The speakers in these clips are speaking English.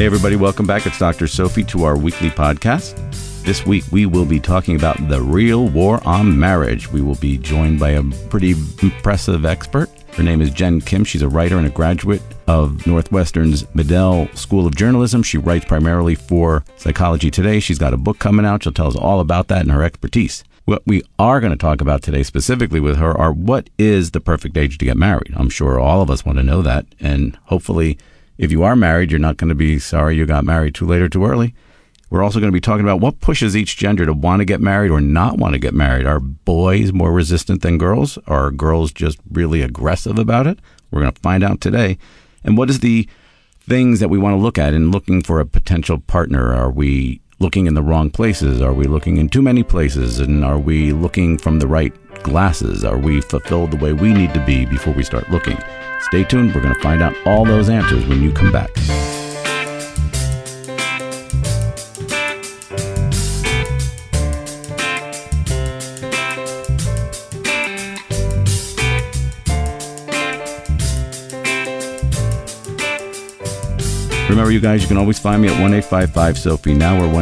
Hey everybody, welcome back. It's Dr. Sophie to our weekly podcast. This week we will be talking about the real war on marriage. We will be joined by a pretty impressive expert. Her name is Jen Kim. She's a writer and a graduate of Northwestern's Medill School of Journalism. She writes primarily for Psychology Today. She's got a book coming out. She'll tell us all about that and her expertise. What we are going to talk about today specifically with her are what is the perfect age to get married. I'm sure all of us want to know that. And hopefully, if you are married, you're not going to be sorry you got married too late or too early. We're also going to be talking about what pushes each gender to want to get married or not want to get married. Are boys more resistant than girls? Are girls just really aggressive about it? We're going to find out today. And what is the things that we want to look at in looking for a potential partner? Are we looking in the wrong places? Are we looking in too many places? And are we looking from the right glasses? Are we fulfilled the way we need to be before we start looking? Stay tuned. We're going to find out all those answers when you come back. Remember, you guys, you can always find me at 1-855-SOPHIE now or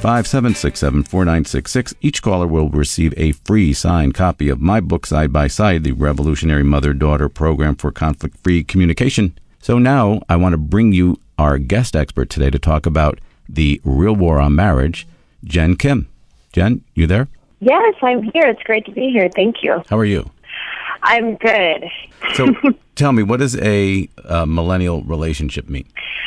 1-855-767-4966. Each caller will receive a free signed copy of my book, Side by Side, the Revolutionary Mother-Daughter Program for Conflict-Free Communication. So now I want to bring you our guest expert today to talk about the real war on marriage, Jen Kim. Jen, you there? Yes, I'm here. It's great to be here. Thank you. How are you? I'm good. So tell me, what does a millennial relationship mean?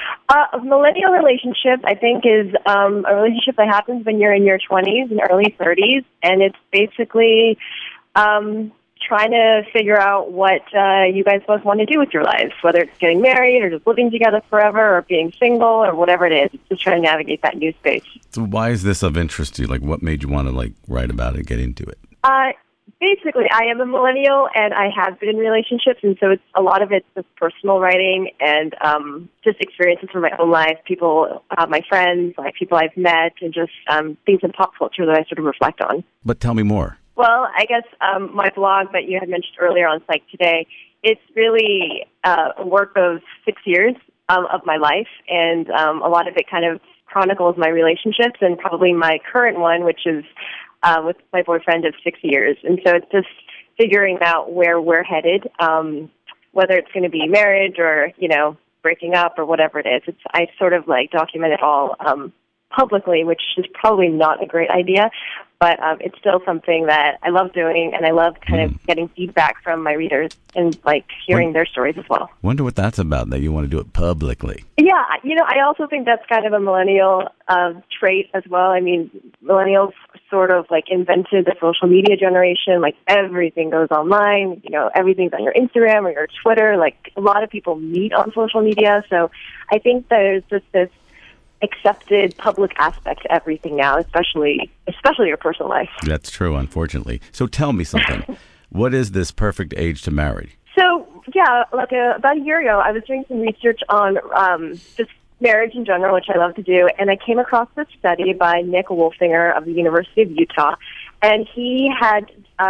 A millennial relationship, I think, is a relationship that happens when you're in your 20s and early 30s, and it's basically trying to figure out what you guys both want to do with your lives, whether it's getting married or just living together forever or being single or whatever it is. It's just trying to navigate that new space. So why is this of interest to you? Like, what made you want to, write about it, get into it? Basically, I am a millennial, and I have been in relationships, and so a lot of it's just personal writing and just experiences from my own life, people, my friends, people I've met, and just things in pop culture that I sort of reflect on. But tell me more. Well, I guess my blog that you had mentioned earlier on Psych Today, it's really a work of 6 years of my life, and a lot of it kind of chronicles my relationships, and probably my current one, which is with my boyfriend of 6 years. And so it's just figuring out where we're headed, whether it's going to be marriage or, breaking up or whatever it is. I sort of document it all publicly, which is probably not a great idea, but it's still something that I love doing, and I love kind of getting feedback from my readers and hearing their stories as well. Wonder what that's about, that you want to do it publicly. Yeah, I also think that's kind of a millennial trait as well. I mean, millennials sort of invented the social media generation. Everything goes online. Everything's on your Instagram or your Twitter. A lot of people meet on social media. So I think there's just this accepted public aspect to everything now, especially your personal life. That's true, unfortunately. So tell me something. What is this perfect age to marry? So, yeah, about a year ago, I was doing some research on just marriage in general, which I love to do, and I came across this study by Nick Wolfinger of the University of Utah, and he had,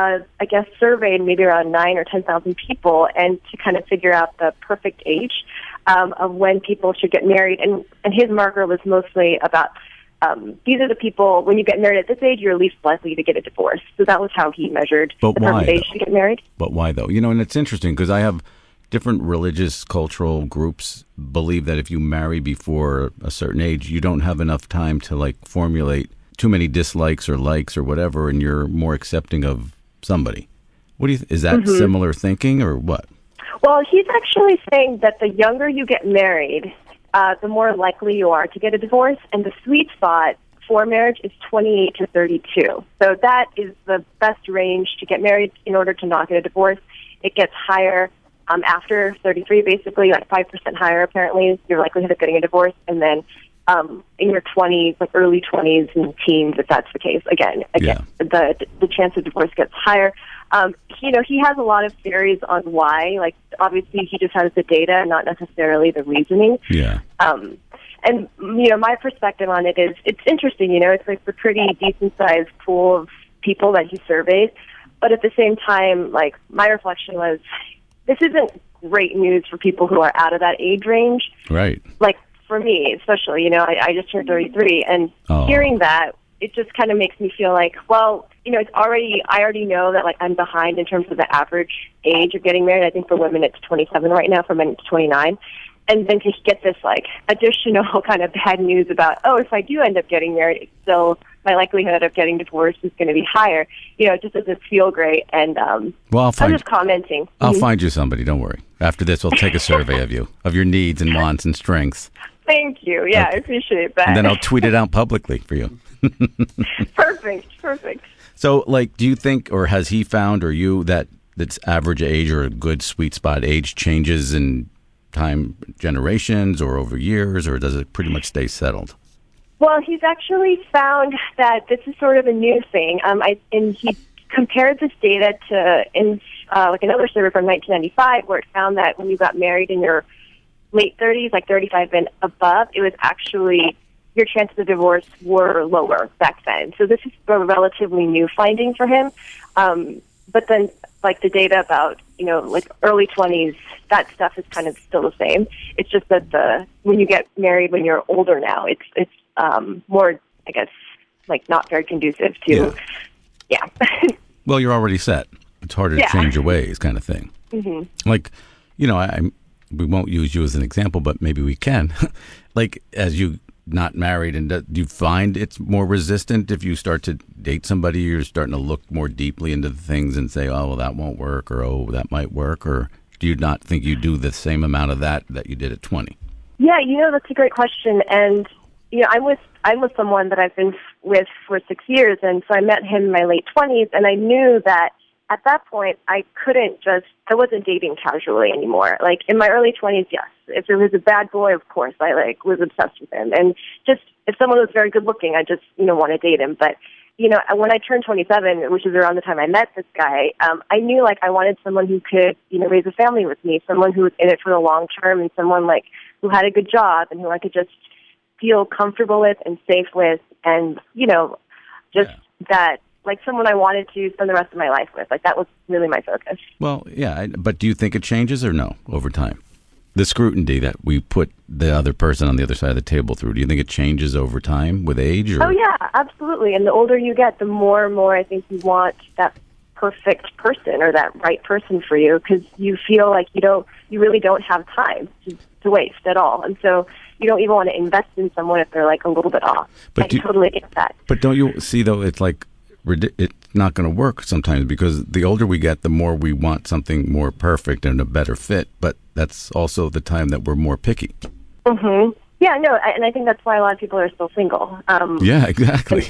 surveyed maybe around 9,000 or 10,000 people, and to kind of figure out the perfect age of when people should get married, and his marker was mostly about these are the people, when you get married at this age, you're least likely to get a divorce. So that was how he measured the perfect age to get married. But why, though? And it's interesting because I have different religious, cultural groups believe that if you marry before a certain age, you don't have enough time to formulate too many dislikes or likes or whatever, and you're more accepting of somebody. What do you is that similar thinking or what? Well, he's actually saying that the younger you get married, the more likely you are to get a divorce, and the sweet spot for marriage is 28 to 32. So that is the best range to get married in order to not get a divorce. It gets higher after 33, basically, 5% higher, apparently, is your likelihood of getting a divorce, and then in your 20s, early 20s and teens, if that's the case, again, the chance of divorce gets higher. He has a lot of theories on why. Obviously, he just has the data, not necessarily the reasoning. Yeah. And my perspective on it is, it's interesting. It's a pretty decent-sized pool of people that he surveyed, but at the same time, my reflection was, this isn't great news for people who are out of that age range. Right. for me, especially, I just turned 33, and hearing that, it just kind of makes me feel like, well, I already know that, like, I'm behind in terms of the average age of getting married. I think for women it's 27 right now, for men it's 29. And then to get this, like, additional kind of bad news about, if I do end up getting married, it's still, my likelihood of getting divorced is going to be higher. It just doesn't feel great. And I'm just commenting. I'll find you somebody, don't worry. After this, we'll take a survey of you, of your needs and wants and strengths. Thank you. Yeah, okay. I appreciate that. And then I'll tweet it out publicly for you. Perfect. So, like, do you think, or has he found, or you, that that's average age or a good sweet spot age changes in time, generations, or over years, or does it pretty much stay settled? Well, he's actually found that this is sort of a new thing. And he compared this data to like another survey from 1995, where it found that when you got married in your late 30s, like 35 and above, it was actually your chances of divorce were lower back then. So this is a relatively new finding for him. But then, like, the data about, like early 20s, that stuff is kind of still the same. It's just that when you get married when you're older now, it's more, I guess, like, not very conducive to, yeah. Well, you're already set. It's harder to change your ways, kind of thing. Mm-hmm. Like, we won't use you as an example, but maybe we can. Like, as you not married, and do you find it's more resistant if you start to date somebody, you're starting to look more deeply into the things and say, oh, well, that won't work, or oh, that might work, or do you not think you do the same amount of that you did at 20? Yeah, that's a great question. And I'm with someone that I've been with for 6 years, and so I met him in my late 20s, and I knew that at that point I wasn't dating casually anymore. Like, in my early 20s, yes. If it was a bad boy, of course, I was obsessed with him. And just if someone was very good looking, I just, want to date him. But, when I turned 27, which is around the time I met this guy, I knew, like, I wanted someone who could, raise a family with me, someone who was in it for the long term, and someone, like, who had a good job and who I could just feel comfortable with and safe with, and, that, like, someone I wanted to spend the rest of my life with. Like, that was really my focus. Well, yeah, but do you think it changes or no over time? The scrutiny that we put the other person on the other side of the table through, do you think it changes over time with age? Or? Oh, yeah, absolutely. And the older you get, the more and more I think you want that perfect person or that right person for you, because you feel like you really don't have time to waste at all. And so you don't even want to invest in someone if they're, like, a little bit off. I totally get that. But don't you see, though, it's like it's not going to work sometimes, because the older we get, the more we want something more perfect and a better fit. But that's also the time that we're more picky. Mm-hmm. Yeah, no, and I think that's why a lot of people are still single. Yeah, exactly.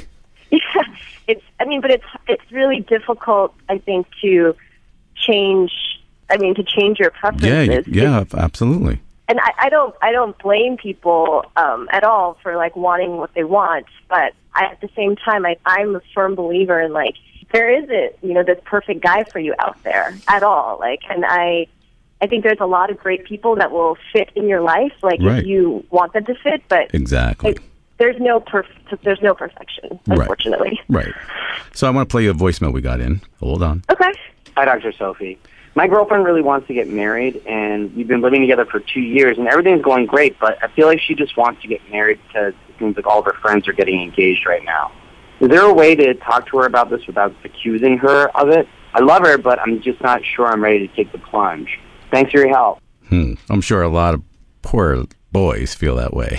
It's really difficult, I think, to change your preferences. Yeah, absolutely. And I don't blame people at all for, like, wanting what they want, but at the same time, I'm a firm believer in, like, there isn't, this perfect guy for you out there at all. Like, and I think there's a lot of great people that will fit in your life, like, right, if you want them to fit, but exactly. There's no perfection, unfortunately. Right. So I want to play you a voicemail we got in. Hold on. Okay. Hi, Dr. Sophie. My girlfriend really wants to get married, and we've been living together for 2 years, and everything's going great, but I feel like she just wants to get married because it seems like all of her friends are getting engaged right now. Is there a way to talk to her about this without accusing her of it? I love her, but I'm just not sure I'm ready to take the plunge. Thanks for your help. I'm sure a lot of poor boys feel that way.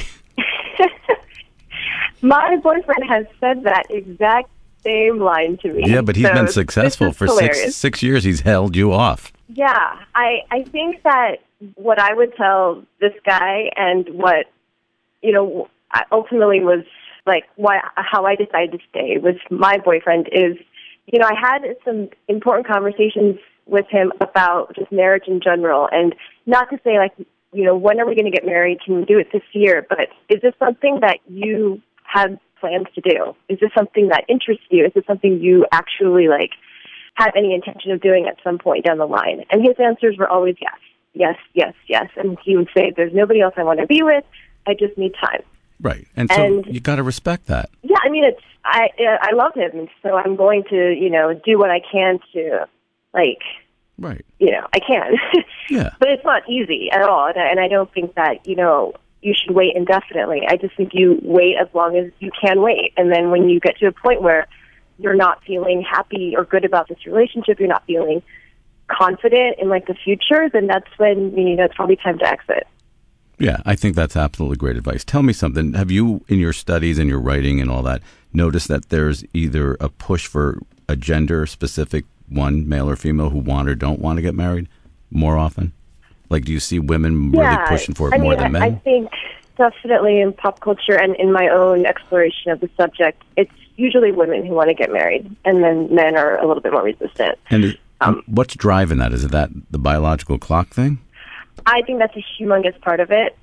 My boyfriend has said that exact same line to me. Yeah, but he's been successful for six years. He's held you off. Yeah, I think that what I would tell this guy, and what ultimately was, like, how I decided to stay with my boyfriend is, I had some important conversations with him about just marriage in general, and not to say, like, when are we going to get married? Can we do it this year? But is this something that you have plans to do? Is this something that interests you? Is this something you actually, like, have any intention of doing at some point down the line? And his answers were always yes, yes, yes, yes. And he would say, there's nobody else I want to be with. I just need time. Right. And so you got to respect that. Yeah, I mean, I love him, and so I'm going to, do what I can to, like, right. I can. Yeah. But it's not easy at all, and I don't think that, you should wait indefinitely. I just think you wait as long as you can wait. And then when you get to a point where you're not feeling happy or good about this relationship, you're not feeling confident in like the future, then that's when, it's probably time to exit. Yeah, I think that's absolutely great advice. Tell me something. Have you, in your studies and your writing and all that, noticed that there's either a push for a gender-specific one, male or female, who want or don't want to get married more often? Like, do you see women really pushing for it more than men? I think definitely in pop culture and in my own exploration of the subject, it's usually women who want to get married, and then men are a little bit more resistant. And what's driving that? Is it that the biological clock thing? I think that's a humongous part of it.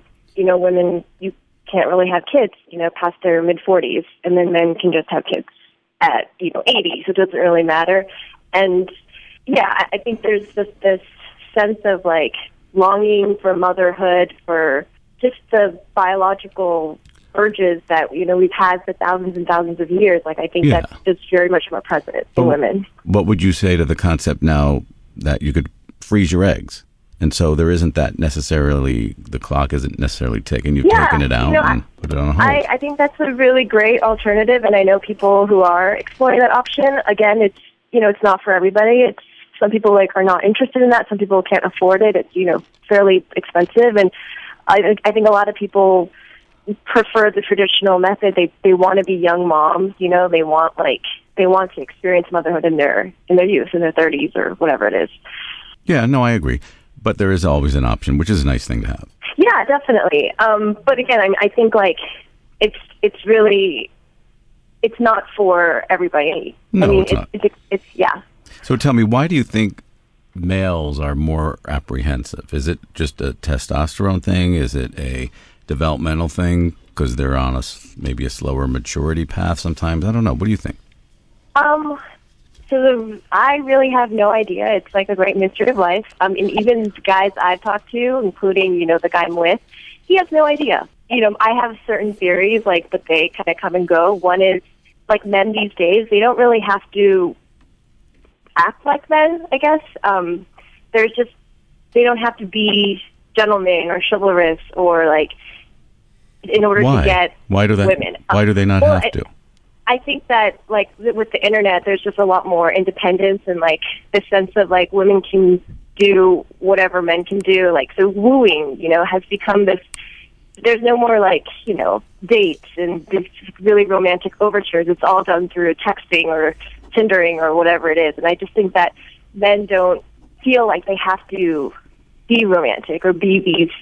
Women, you can't really have kids, past their mid-40s, and then men can just have kids at, 80, so it doesn't really matter. And, yeah, I think there's just this sense of, like, longing for motherhood, for just the biological urges that, we've had for thousands and thousands of years. Like, I think that's just very much more present in women. What would you say to the concept now that you could freeze your eggs? And so there isn't that necessarily, the clock isn't necessarily ticking. You've taken it out and put it on hold. I think that's a really great alternative, and I know people who are exploring that option. Again, it's, it's not for everybody. It's some people are not interested in that. Some people can't afford it. It's, fairly expensive. And I think a lot of people prefer the traditional method. They want to be young moms, they want to experience motherhood in their youth, in their 30s or whatever it is. Yeah, no, I agree. But there is always an option, which is a nice thing to have. Yeah, definitely. But again, I think it's really, it's not for everybody. No, it's yeah. So tell me, why do you think males are more apprehensive? Is it just a testosterone thing? Is it a developmental thing because they're on maybe a slower maturity path sometimes? I don't know. What do you think? I really have no idea. It's like a great mystery of life. And even the guys I've talked to, including, the guy I'm with, he has no idea. I have certain theories, but they kind of come and go. One is, men these days, they don't really have to act like men, I guess. They don't have to be gentlemen or chivalrous or, in order to get women. Why do they not have to? I think that, with the internet, there's just a lot more independence and, the sense of, women can do whatever men can do. So wooing, has become this, there's no more, dates and these really romantic overtures. It's all done through texting or Tindering or whatever it is. And I just think that men don't feel like they have to be romantic or be these,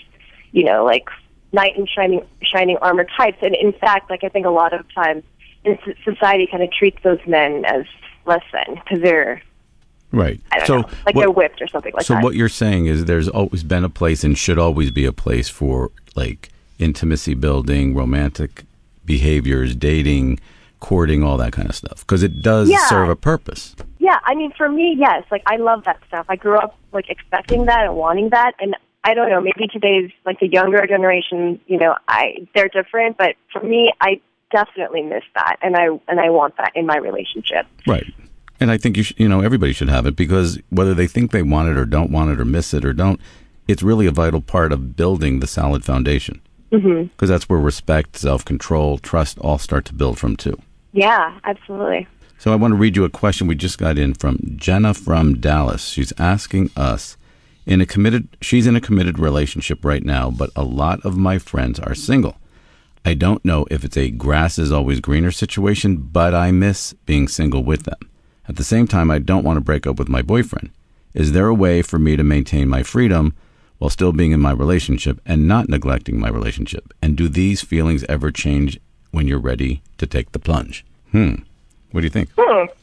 knight in shining armor types. And, in fact, I think a lot of times, society kind of treats those men as less than because they're right. I don't know, they're whipped or something like that. So what you're saying is there's always been a place and should always be a place for intimacy building, romantic behaviors, dating, courting, all that kind of stuff because it does serve a purpose. Yeah, for me, yes. I love that stuff. I grew up expecting that and wanting that, and I don't know. Maybe today's the younger generation. They're different, but for me, I definitely miss that, and I want that in my relationship. Right. And I think everybody should have it because whether they think they want it or don't want it or miss it or don't, it's really a vital part of building the solid foundation. Because that's where respect, self-control, trust all start to build from too. Yeah, absolutely. So I want to read you a question we just got in from Jenna from Dallas. She's asking us, she's in a committed relationship right now, but a lot of my friends are single. I don't know if it's a grass is always greener situation, but I miss being single with them. At the same time, I don't want to break up with my boyfriend. Is there a way for me to maintain my freedom while still being in my relationship and not neglecting my relationship? And do these feelings ever change when you're ready to take the plunge? What do you think?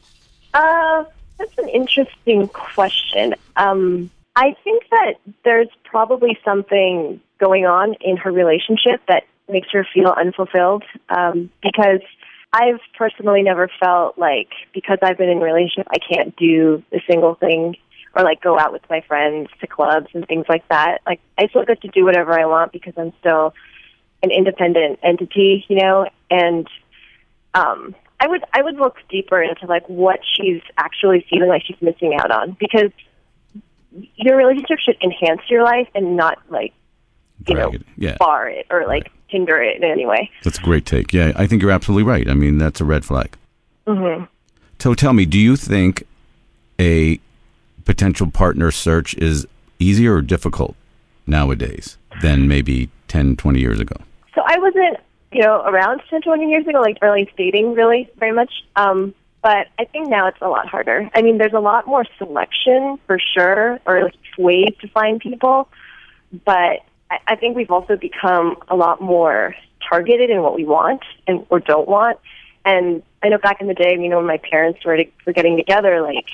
That's an interesting question. I think that there's probably something going on in her relationship that makes her feel unfulfilled because I've personally never felt because I've been in a relationship, I can't do the single thing or go out with my friends to clubs and things like that. I still get to do whatever I want because I'm still an independent entity, and I would look deeper into what she's actually feeling like she's missing out on because your relationship should enhance your life and not drag it. Yeah. bar it or like hinder it in any way. That's a great take. Yeah, I think you're absolutely right. I mean, that's a red flag. Mm-hmm. So tell me, do you think a potential partner search is easier or difficult nowadays than maybe 10, 20 years ago? So I wasn't, around 10, 20 years ago, like early dating really very much. But I think now it's a lot harder. I mean, there's a lot more selection for sure, or like ways to find people. But I think we've also become a lot more targeted in what we want or don't want. And I know back in the day, when my parents were getting together, like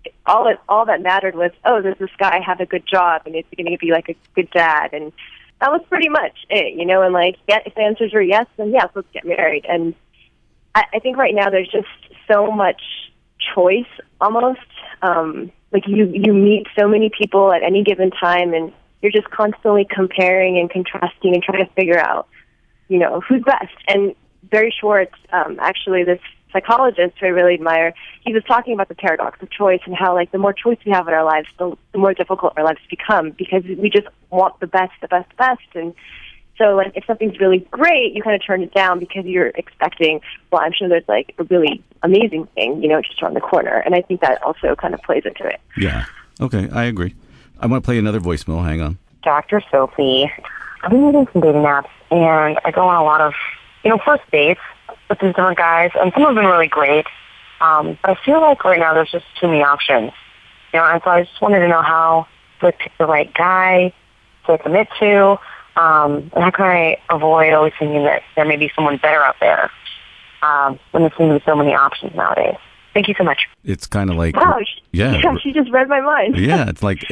all that mattered was, oh, does this guy have a good job and is he going to be like a good dad? And that was pretty much it, and like, yeah, if the answers are yes, then yes, let's get married. And I think right now there's just so much choice almost. Like you meet so many people at any given time and you're just constantly comparing and contrasting and trying to figure out, who's best. And Barry Schwartz, actually this psychologist who I really admire, he was talking about the paradox of choice and how like the more choice we have in our lives, the more difficult our lives become because we just want the best. And so like if something's really great, you kind of turn it down because you're expecting, well, I'm sure there's like a really amazing thing, just around the corner. And I think that also kind of plays into it. Yeah. Okay, I agree. I want to play another voicemail. Hang on. Dr. Sophie. I've been using some dating apps, and I go on a lot of, first dates with these different guys, and some have been really great. But I feel like right now there's just too many options. And so I just wanted to know how to pick the right guy to commit to, and how can I avoid always thinking that there may be someone better out there when there seems to be so many options nowadays. Thank you so much. It's kind of like... Wow, she just read my mind. Yeah, it's like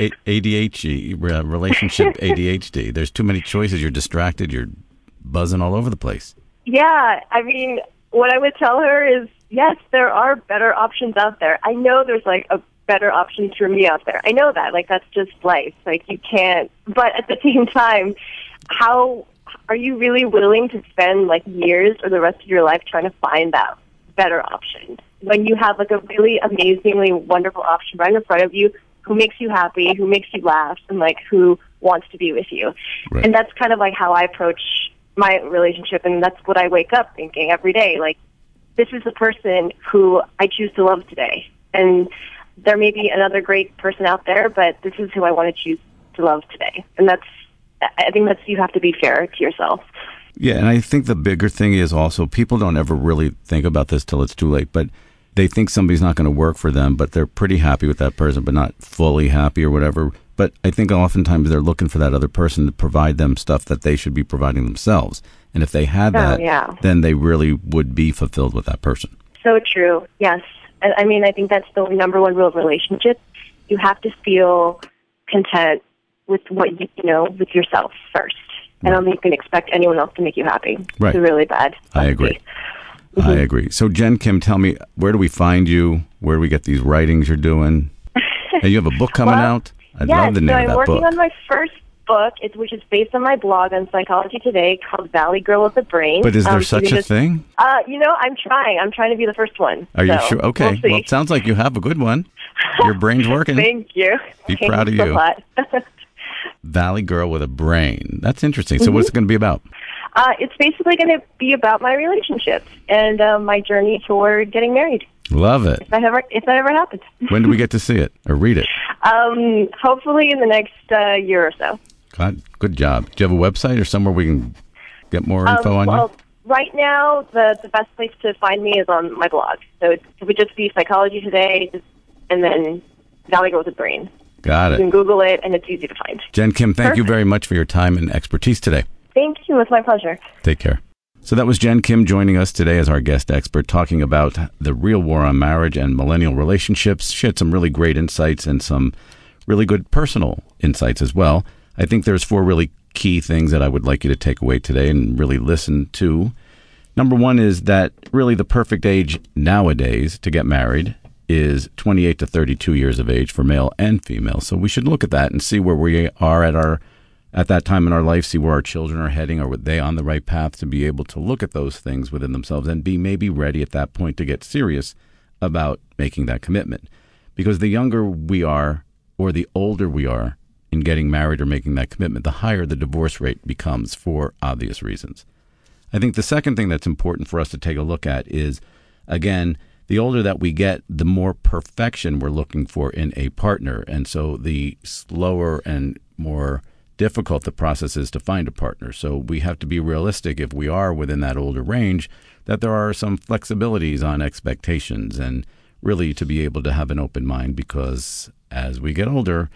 ADHD, relationship ADHD. There's too many choices. You're distracted. You're buzzing all over the place. Yeah, I mean, what I would tell her is, yes, there are better options out there. I know there's like a better option for me out there. I know that. Like, that's just life. Like, you can't... But at the same time, how are you really willing to spend like years or the rest of your life trying to find that better option when you have like a really amazingly wonderful option right in front of you who makes you happy, who makes you laugh, and like who wants to be with you? Right. And that's kind of like how I approach my relationship, and that's what I wake up thinking every day. Like, this is the person who I choose to love today. And there may be another great person out there, but this is who I want to choose to love today. And I think you have to be fair to yourself. Yeah, and I think the bigger thing is also people don't ever really think about this till it's too late, but they think somebody's not going to work for them, but they're pretty happy with that person, but not fully happy or whatever. But I think oftentimes they're looking for that other person to provide them stuff that they should be providing themselves. And if they had that, then they really would be fulfilled with that person. So true, yes. I mean, I think that's the number one rule of relationships. You have to feel content with what with yourself first. I don't think you can expect anyone else to make you happy. Right. It's really bad. I agree. Mm-hmm. I agree. So, Jen Kim, tell me, where do we find you? Where do we get these writings you're doing? Hey, you have a book coming out? I'd love the name of that book. I'm working on my first book, which is based on my blog on Psychology Today, called Valley Girl with a Brain. But is there such a thing? I'm trying. I'm trying to be the first one. Are you sure? Okay. Well, it sounds like you have a good one. Your brain's working. Thank you. Be proud of you. A lot. Valley Girl with a Brain. That's interesting. So what's it going to be about? It's basically going to be about my relationships and my journey toward getting married. Love it. If that ever happens. When do we get to see it or read it? Hopefully in the next year or so. God, good job. Do you have a website or somewhere we can get more info on you? Right now, the best place to find me is on my blog. So it would just be Psychology Today and then Valley Girl with a Brain. Got it. You can Google it, and it's easy to find. Jen Kim, thank you very much for your time and expertise today. Thank you. It's my pleasure. Take care. So that was Jen Kim joining us today as our guest expert, talking about the real war on marriage and millennial relationships. She had some really great insights and some really good personal insights as well. I think there's 4 really key things that I would like you to take away today and really listen to. Number 1 is that really the perfect age nowadays to get married is 28 to 32 years of age for male and female. So we should look at that and see where we are at that time in our life, see where our children are heading. Are they on the right path to be able to look at those things within themselves and be maybe ready at that point to get serious about making that commitment? Because the younger we are or the older we are, in getting married or making that commitment, the higher the divorce rate becomes for obvious reasons. I think the second thing that's important for us to take a look at is, again, the older that we get, the more perfection we're looking for in a partner. And so the slower and more difficult the process is to find a partner. So we have to be realistic if we are within that older range, that there are some flexibilities on expectations and really to be able to have an open mind, because as we get older,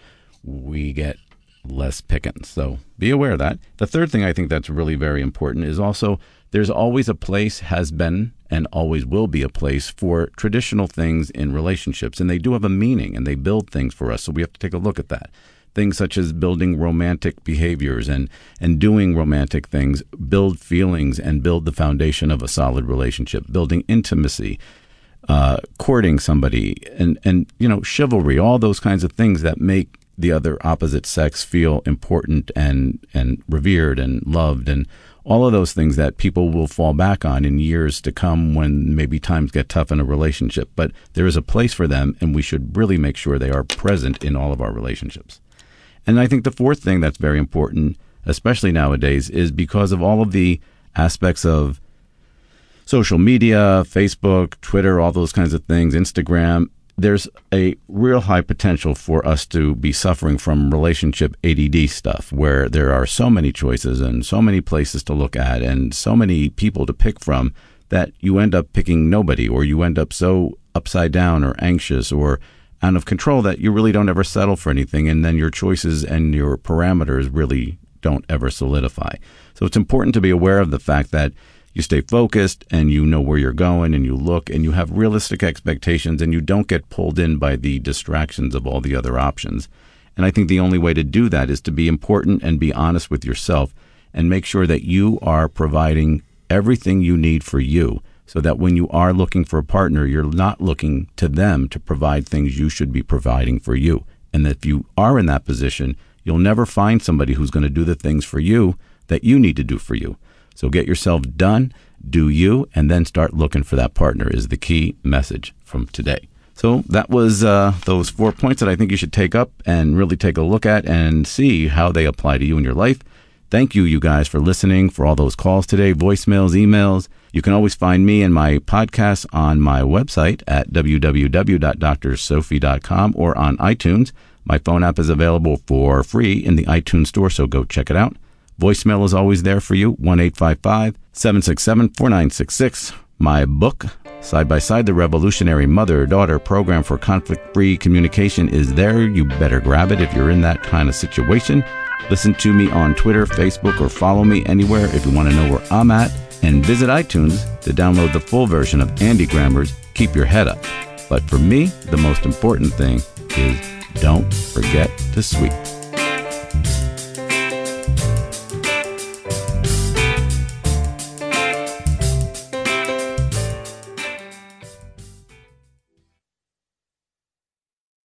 we get less pickings. So be aware of that. The third thing I think that's really very important is also there's always a place, has been, and always will be a place for traditional things in relationships. And they do have a meaning and they build things for us. So we have to take a look at that. Things such as building romantic behaviors and doing romantic things, build feelings and build the foundation of a solid relationship, building intimacy, courting somebody and chivalry, all those kinds of things that make the other opposite sex feel important and revered and loved, and all of those things that people will fall back on in years to come when maybe times get tough in a relationship. But there is a place for them, and we should really make sure they are present in all of our relationships. And I think the fourth thing that's very important, especially nowadays, is because of all of the aspects of social media, Facebook, Twitter, all those kinds of things, Instagram, there's a real high potential for us to be suffering from relationship ADD stuff, where there are so many choices and so many places to look at and so many people to pick from that you end up picking nobody, or you end up so upside down or anxious or out of control that you really don't ever settle for anything. And then your choices and your parameters really don't ever solidify. So it's important to be aware of the fact that you stay focused and you know where you're going and you look and you have realistic expectations and you don't get pulled in by the distractions of all the other options. And I think the only way to do that is to be important and be honest with yourself and make sure that you are providing everything you need for you, so that when you are looking for a partner, you're not looking to them to provide things you should be providing for you. And that if you are in that position, you'll never find somebody who's going to do the things for you that you need to do for you. So get yourself done, do you, and then start looking for that partner is the key message from today. So that was those 4 points that I think you should take up and really take a look at and see how they apply to you in your life. Thank you guys, for listening, for all those calls today, voicemails, emails. You can always find me and my podcast on my website at www.drsophie.com or on iTunes. My phone app is available for free in the iTunes store, so go check it out. Voicemail is always there for you, 1-855-767-4966. My book, Side by Side, The Revolutionary Mother-Daughter Program for Conflict-Free Communication, is there. You better grab it if you're in that kind of situation. Listen to me on Twitter, Facebook, or follow me anywhere if you want to know where I'm at. And visit iTunes to download the full version of Andy Grammer's Keep Your Head Up. But for me, the most important thing is don't forget to sweep.